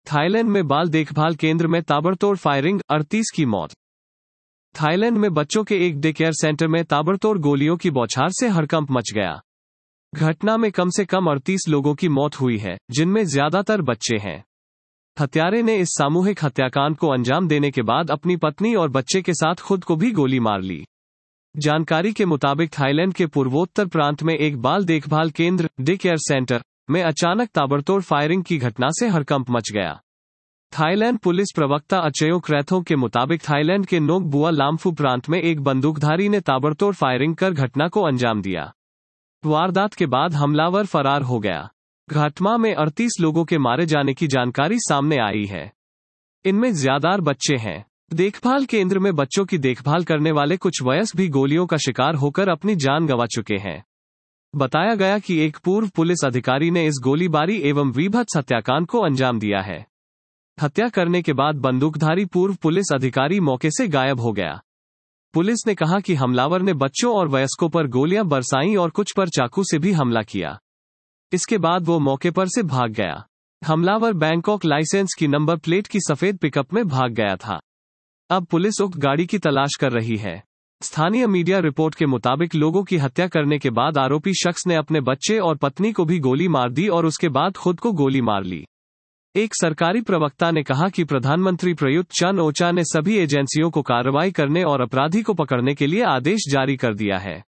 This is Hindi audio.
थाईलैंड में बाल देखभाल केंद्र में ताबड़तोड़ फायरिंग, 38 की मौत। थाईलैंड में बच्चों के एक डे केयर सेंटर में ताबड़तोड़ गोलियों की बौछार से हड़कंप मच गया। घटना में कम से कम 38 लोगों की मौत हुई है, जिनमें ज्यादातर बच्चे हैं। हत्यारे ने इस सामूहिक हत्याकांड को अंजाम देने के बाद अपनी पत्नी और बच्चे के साथ खुद को भी गोली मार ली। जानकारी के मुताबिक थाईलैंड के पूर्वोत्तर प्रांत में एक बाल देखभाल केंद्र, डे केयर सेंटर, में अचानक ताबड़तोड़ फायरिंग की घटना से हड़कंप मच गया। थाईलैंड पुलिस प्रवक्ता अचयो क्रैथो के मुताबिक थाईलैंड के नोक बुआ लाम्फू प्रांत में एक बंदूकधारी ने ताबड़तोड़ फायरिंग कर घटना को अंजाम दिया। वारदात के बाद हमलावर फरार हो गया। घटना में 38 लोगों के मारे जाने की जानकारी सामने आई है। इनमें ज्यादातर बच्चे हैं। देखभाल केंद्र में बच्चों की देखभाल करने वाले कुछ वयस्क भी गोलियों का शिकार होकर अपनी जान गंवा चुके हैं। बताया गया कि एक पूर्व पुलिस अधिकारी ने इस गोलीबारी एवं वीभत्स हत्याकांड को अंजाम दिया है। हत्या करने के बाद बंदूकधारी पूर्व पुलिस अधिकारी मौके से गायब हो गया। पुलिस ने कहा कि हमलावर ने बच्चों और वयस्कों पर गोलियां बरसाईं और कुछ पर चाकू से भी हमला किया। इसके बाद वो मौके पर से भाग गया। हमलावर बैंकॉक लाइसेंस की नंबर प्लेट की सफेद पिकअप में भाग गया था। अब पुलिस उक्त गाड़ी की तलाश कर रही है। स्थानीय मीडिया रिपोर्ट के मुताबिक लोगों की हत्या करने के बाद आरोपी शख्स ने अपने बच्चे और पत्नी को भी गोली मार दी और उसके बाद खुद को गोली मार ली। एक सरकारी प्रवक्ता ने कहा कि प्रधानमंत्री प्रयुक्त चन-ओ-चा ने सभी एजेंसियों को कार्रवाई करने और अपराधी को पकड़ने के लिए आदेश जारी कर दिया है।